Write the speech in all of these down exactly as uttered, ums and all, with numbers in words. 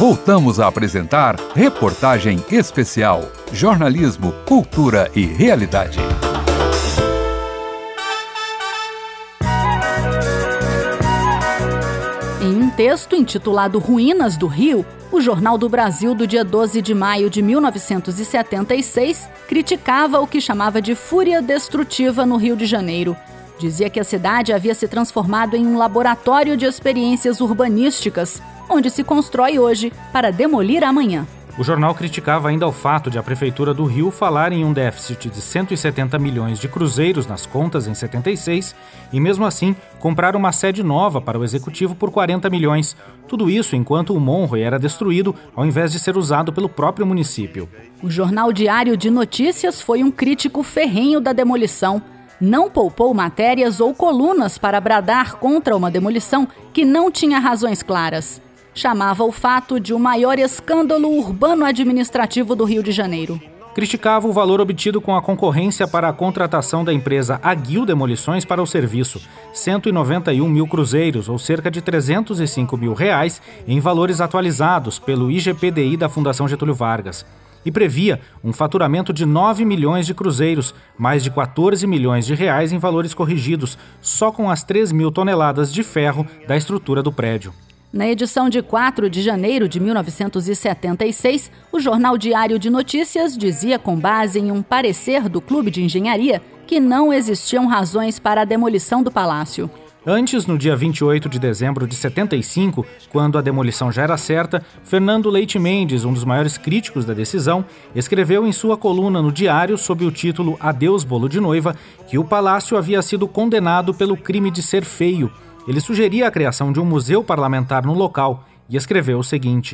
Voltamos a apresentar Reportagem Especial. Jornalismo, cultura e realidade. Em um texto intitulado Ruínas do Rio, o Jornal do Brasil, do dia doze de maio de mil novecentos e setenta e seis, criticava o que chamava de fúria destrutiva no Rio de Janeiro. Dizia que a cidade havia se transformado em um laboratório de experiências urbanísticas, onde se constrói hoje para demolir amanhã. O jornal criticava ainda o fato de a Prefeitura do Rio falar em um déficit de cento e setenta milhões de cruzeiros nas contas em setenta e seis e, mesmo assim, comprar uma sede nova para o Executivo por quarenta milhões. Tudo isso enquanto o Monroe era destruído ao invés de ser usado pelo próprio município. O Jornal Diário de Notícias foi um crítico ferrenho da demolição. Não poupou matérias ou colunas para bradar contra uma demolição que não tinha razões claras. Chamava o fato de o maior escândalo urbano-administrativo do Rio de Janeiro. Criticava o valor obtido com a concorrência para a contratação da empresa Aguil Demolições para o serviço, cento e noventa e um mil cruzeiros, ou cerca de trezentos e cinco mil reais, em valores atualizados pelo I G P D I da Fundação Getúlio Vargas. E previa um faturamento de nove milhões de cruzeiros, mais de quatorze milhões de reais em valores corrigidos, só com as três mil toneladas de ferro da estrutura do prédio. Na edição de quatro de janeiro de mil novecentos e setenta e seis, o Jornal Diário de Notícias dizia, com base em um parecer do Clube de Engenharia, que não existiam razões para a demolição do palácio. Antes, no dia vinte e oito de dezembro de setenta e cinco, quando a demolição já era certa, Fernando Leite Mendes, um dos maiores críticos da decisão, escreveu em sua coluna no Diário, sob o título Adeus Bolo de Noiva, que o palácio havia sido condenado pelo crime de ser feio. Ele sugeria a criação de um museu parlamentar no local e escreveu o seguinte: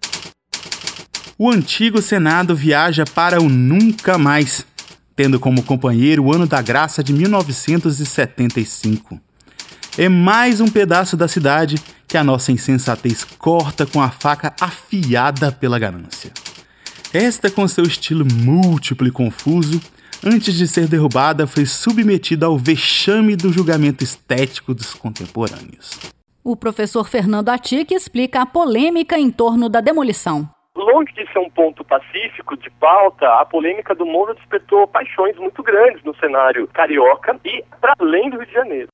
o antigo Senado viaja para o nunca mais, tendo como companheiro o ano da graça de mil novecentos e setenta e cinco. É mais um pedaço da cidade que a nossa insensatez corta com a faca afiada pela ganância. Esta, com seu estilo múltiplo e confuso, antes de ser derrubada, foi submetida ao vexame do julgamento estético dos contemporâneos. O professor Fernando Atic explica a polêmica em torno da demolição. Longe de ser um ponto pacífico de pauta, a polêmica do Monroe despertou paixões muito grandes no cenário carioca e para além do Rio de Janeiro.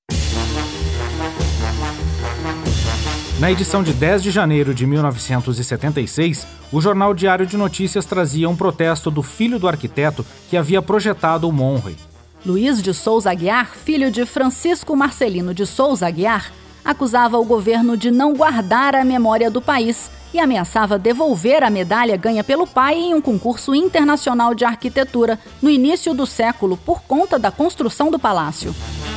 Na edição de dez de janeiro de mil novecentos e setenta e seis, o Jornal Diário de Notícias trazia um protesto do filho do arquiteto que havia projetado o Monroe. Luiz de Souza Aguiar, filho de Francisco Marcelino de Souza Aguiar, acusava o governo de não guardar a memória do país e ameaçava devolver a medalha ganha pelo pai em um concurso internacional de arquitetura no início do século por conta da construção do palácio.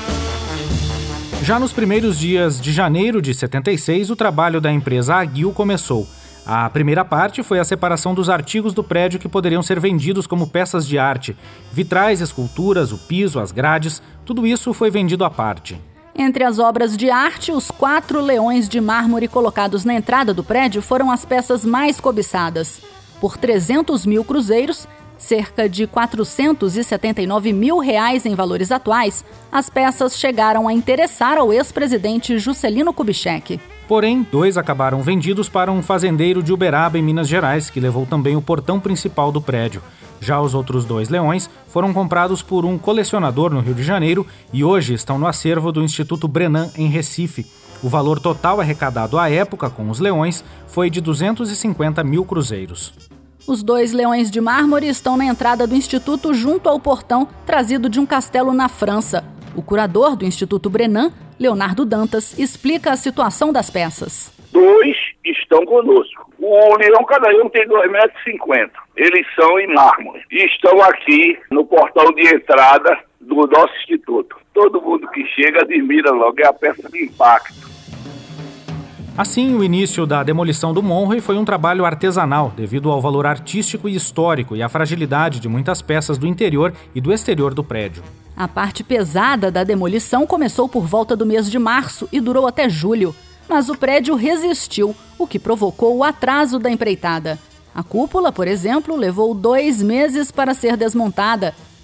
Já nos primeiros dias de janeiro de setenta e seis, o trabalho da empresa Aguil começou. A primeira parte foi a separação dos artigos do prédio que poderiam ser vendidos como peças de arte. Vitrais, esculturas, o piso, as grades, tudo isso foi vendido à parte. Entre as obras de arte, os quatro leões de mármore colocados na entrada do prédio foram as peças mais cobiçadas. Por trezentos mil cruzeiros, cerca de quatrocentos e setenta e nove mil reais em valores atuais, as peças chegaram a interessar ao ex-presidente Juscelino Kubitschek. Porém, dois acabaram vendidos para um fazendeiro de Uberaba, em Minas Gerais, que levou também o portão principal do prédio. Já os outros dois leões foram comprados por um colecionador no Rio de Janeiro e hoje estão no acervo do Instituto Brenan, em Recife. O valor total arrecadado à época com os leões foi de duzentos e cinquenta mil cruzeiros. Os dois leões de mármore estão na entrada do Instituto junto ao portão trazido de um castelo na França. O curador do Instituto Brenan, Leonardo Dantas, explica a situação das peças. Dois estão conosco. O leão, cada um tem dois metros e cinquenta. Eles são em mármore. E estão aqui no portão de entrada do nosso instituto. Todo mundo que chega admira logo, é a peça de impacto. Assim, o início da demolição do Monroe foi um trabalho artesanal, devido ao valor artístico e histórico e à fragilidade de muitas peças do interior e do exterior do prédio. A parte pesada da demolição começou por volta do mês de março e durou até julho. Mas o prédio resistiu, o que provocou o atraso da empreitada. A cúpula, por exemplo, levou dois meses para ser desmontada.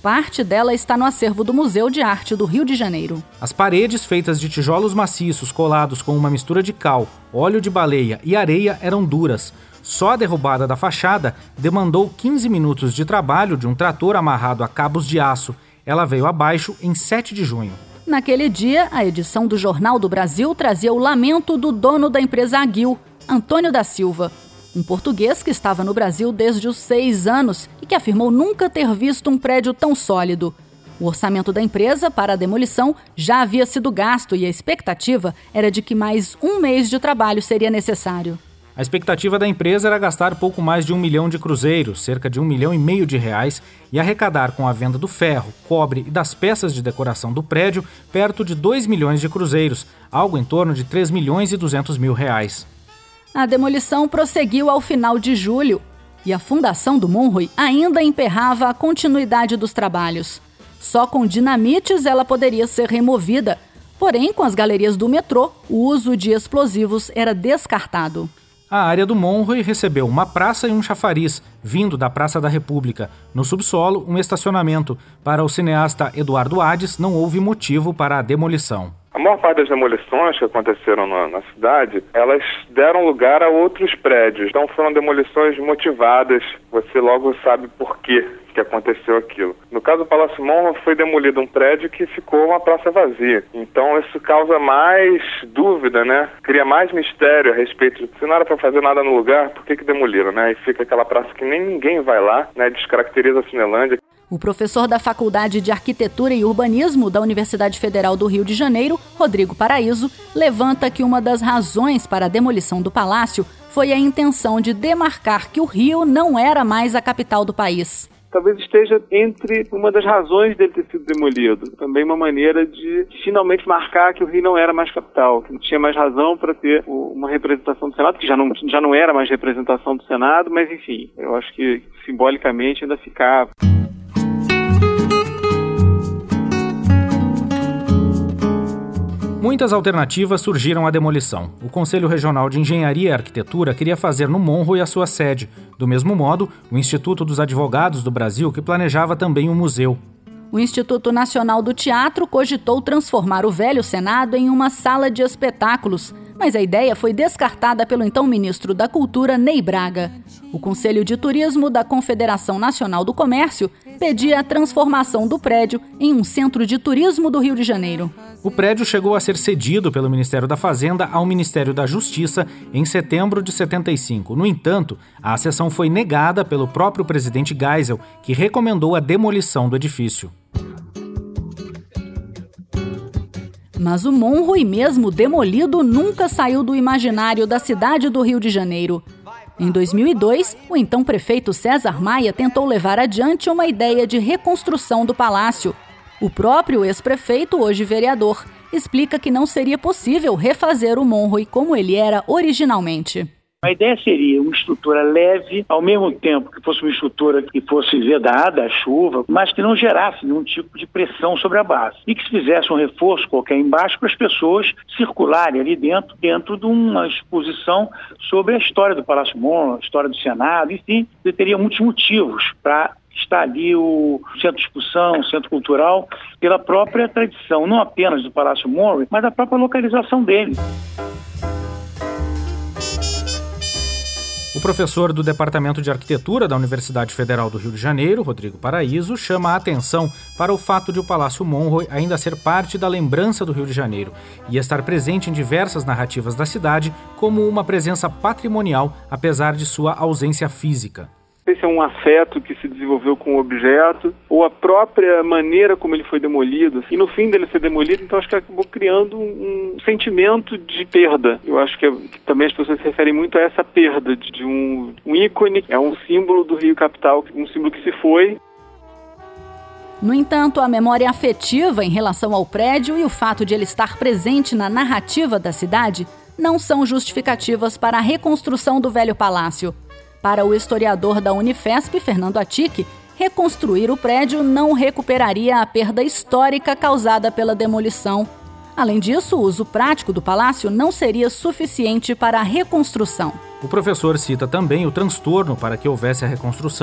Parte dela está no acervo do Museu de Arte do Rio de Janeiro. As paredes, feitas de tijolos maciços colados com uma mistura de cal, óleo de baleia e areia, eram duras. Só a derrubada da fachada demandou quinze minutos de trabalho de um trator amarrado a cabos de aço. Ela veio abaixo em sete de junho. Naquele dia, a edição do Jornal do Brasil trazia o lamento do dono da empresa Aguil, Antônio da Silva. Um português que estava no Brasil desde os seis anos e que afirmou nunca ter visto um prédio tão sólido. O orçamento da empresa para a demolição já havia sido gasto e a expectativa era de que mais um mês de trabalho seria necessário. A expectativa da empresa era gastar pouco mais de um milhão de cruzeiros, cerca de um milhão e meio de reais, e arrecadar com a venda do ferro, cobre e das peças de decoração do prédio perto de dois milhões de cruzeiros, algo em torno de três milhões e duzentos mil reais. A demolição prosseguiu ao final de julho e a fundação do Monroe ainda emperrava a continuidade dos trabalhos. Só com dinamites ela poderia ser removida, porém, com as galerias do metrô, o uso de explosivos era descartado. A área do Monroe recebeu uma praça e um chafariz, vindo da Praça da República. No subsolo, um estacionamento. Para o cineasta Eduardo Hades, não houve motivo para a demolição. A maior parte das demolições que aconteceram na, na cidade, elas deram lugar a outros prédios. Então foram demolições motivadas, você logo sabe por quê que aconteceu aquilo. No caso do Palácio Monroe, foi demolido um prédio que ficou uma praça vazia. Então isso causa mais dúvida, né? Cria mais mistério a respeito de se não era para fazer nada no lugar, por que que demoliram, né? E fica aquela praça que nem ninguém vai lá, né? Descaracteriza a Cinelândia. O professor da Faculdade de Arquitetura e Urbanismo da Universidade Federal do Rio de Janeiro, Rodrigo Paraíso, levanta que uma das razões para a demolição do palácio foi a intenção de demarcar que o Rio não era mais a capital do país. Talvez esteja entre uma das razões dele ter sido demolido. Também uma maneira de finalmente marcar que o Rio não era mais capital, que não tinha mais razão para ter uma representação do Senado, que já não, já não era mais representação do Senado, mas enfim, eu acho que simbolicamente ainda ficava. Muitas alternativas surgiram à demolição. O Conselho Regional de Engenharia e Arquitetura queria fazer no Monroe a sua sede. Do mesmo modo, o Instituto dos Advogados do Brasil, que planejava também um museu. O Instituto Nacional do Teatro cogitou transformar o velho Senado em uma sala de espetáculos, mas a ideia foi descartada pelo então ministro da Cultura, Ney Braga. O Conselho de Turismo da Confederação Nacional do Comércio pedia a transformação do prédio em um centro de turismo do Rio de Janeiro. O prédio chegou a ser cedido pelo Ministério da Fazenda ao Ministério da Justiça em setembro de setenta e cinco. No entanto, a cessão foi negada pelo próprio presidente Geisel, que recomendou a demolição do edifício. Mas o Monroe, mesmo demolido, nunca saiu do imaginário da cidade do Rio de Janeiro. Em dois mil e dois, o então prefeito César Maia tentou levar adiante uma ideia de reconstrução do palácio. O próprio ex-prefeito, hoje vereador, explica que não seria possível refazer o Monroe como ele era originalmente. A ideia seria uma estrutura leve, ao mesmo tempo que fosse uma estrutura que fosse vedada à chuva, mas que não gerasse nenhum tipo de pressão sobre a base. E que se fizesse um reforço qualquer embaixo para as pessoas circularem ali dentro, dentro de uma exposição sobre a história do Palácio Monroe, a história do Senado, enfim, você teria muitos motivos para estar ali o centro de discussão, o centro cultural, pela própria tradição, não apenas do Palácio Monroe, mas da própria localização dele. O professor do Departamento de Arquitetura da Universidade Federal do Rio de Janeiro, Rodrigo Paraíso, chama a atenção para o fato de o Palácio Monroe ainda ser parte da lembrança do Rio de Janeiro e estar presente em diversas narrativas da cidade como uma presença patrimonial, apesar de sua ausência física. Se é um afeto que se desenvolveu com o objeto, ou a própria maneira como ele foi demolido. E no fim dele ser demolido, então acho que acabou criando um sentimento de perda. Eu acho que, é, que também as pessoas se referem muito a essa perda de, de um, um ícone, é um símbolo do Rio Capital, um símbolo que se foi. No entanto, a memória afetiva em relação ao prédio e o fato de ele estar presente na narrativa da cidade não são justificativas para a reconstrução do velho palácio. Para o historiador da Unifesp, Fernando Atic, reconstruir o prédio não recuperaria a perda histórica causada pela demolição. Além disso, o uso prático do palácio não seria suficiente para a reconstrução. O professor cita também o transtorno para que houvesse a reconstrução,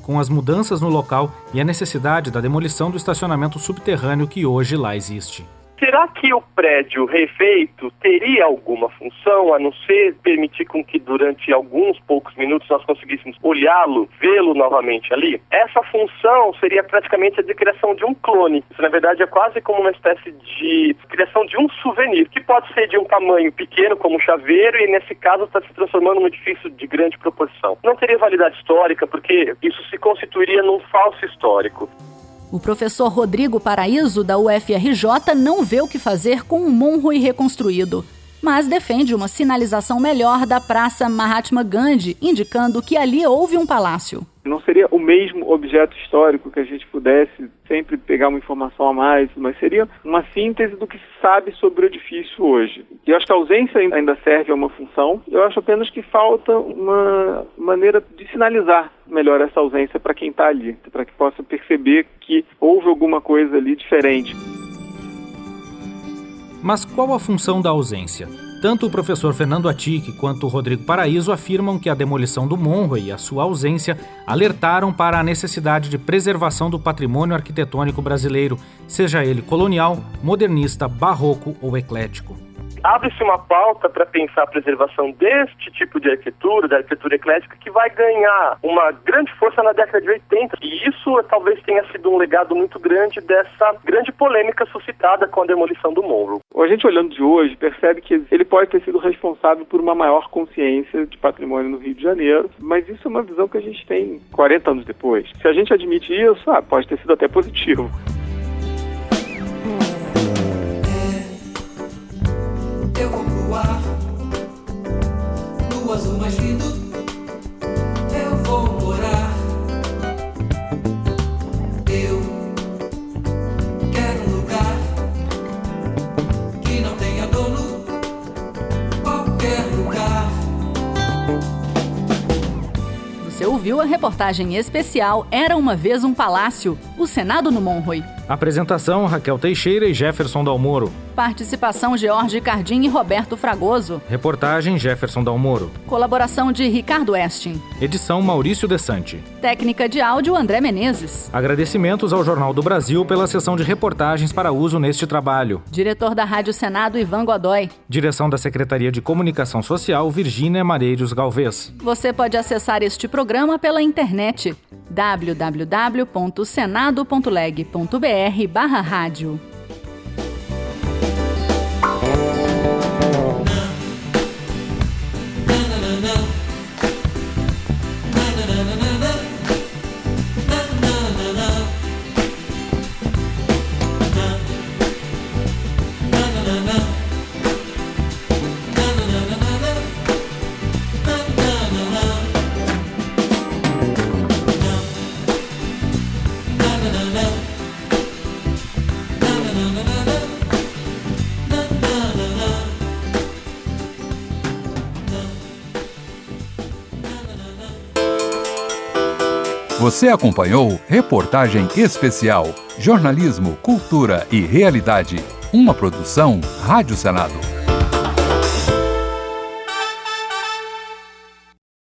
com as mudanças no local e a necessidade da demolição do estacionamento subterrâneo que hoje lá existe. Será que o prédio refeito teria alguma função, a não ser permitir com que durante alguns poucos minutos nós conseguíssemos olhá-lo, vê-lo novamente ali? Essa função seria praticamente a de criação de um clone. Isso, na verdade, é quase como uma espécie de criação de um souvenir, que pode ser de um tamanho pequeno, como um chaveiro, e nesse caso está se transformando num edifício de grande proporção. Não teria validade histórica, porque isso se constituiria num falso histórico. O professor Rodrigo Paraíso, da U F R J, não vê o que fazer com o Monroe reconstruído, mas defende uma sinalização melhor da Praça Mahatma Gandhi, indicando que ali houve um palácio. Não seria o mesmo objeto histórico que a gente pudesse sempre pegar uma informação a mais, mas seria uma síntese do que se sabe sobre o edifício hoje. E eu acho que a ausência ainda serve a uma função, eu acho apenas que falta uma maneira de sinalizar melhor essa ausência para quem está ali, para que possa perceber que houve alguma coisa ali diferente. Mas qual a função da ausência? Tanto o professor Fernando Atic quanto o Rodrigo Paraíso afirmam que a demolição do Monroe e a sua ausência alertaram para a necessidade de preservação do patrimônio arquitetônico brasileiro, seja ele colonial, modernista, barroco ou eclético. Abre-se uma pauta para pensar a preservação deste tipo de arquitetura, da arquitetura eclética, que vai ganhar uma grande força na década de oitenta. E isso talvez tenha sido um legado muito grande dessa grande polêmica suscitada com a demolição do Monroe. A gente olhando de hoje percebe que ele pode ter sido responsável por uma maior consciência de patrimônio no Rio de Janeiro, mas isso é uma visão que a gente tem quarenta anos depois. Se a gente admite isso, ah, pode ter sido até positivo. Eu vou pro ar, no azul mais lindo, eu vou morar. Eu quero um lugar que não tenha dono, qualquer lugar. Você ouviu a reportagem especial Era Uma Vez um Palácio, o Senado no Monroe. Apresentação: Raquel Teixeira e Jefferson Dalmoro. Participação: George Cardim e Roberto Fragoso. Reportagem: Jefferson Dalmoro. Colaboração de Ricardo Estin. Edição: Maurício Desante. Técnica de áudio: André Menezes. Agradecimentos ao Jornal do Brasil pela sessão de reportagens para uso neste trabalho. Diretor da Rádio Senado, Ivan Godoy. Direção da Secretaria de Comunicação Social, Virgínia Mareiros Galvez. Você pode acessar este programa pela internet w w w ponto senado ponto leg ponto b r barra rádio. Você acompanhou Reportagem Especial, Jornalismo, Cultura e Realidade, uma produção Rádio Senado.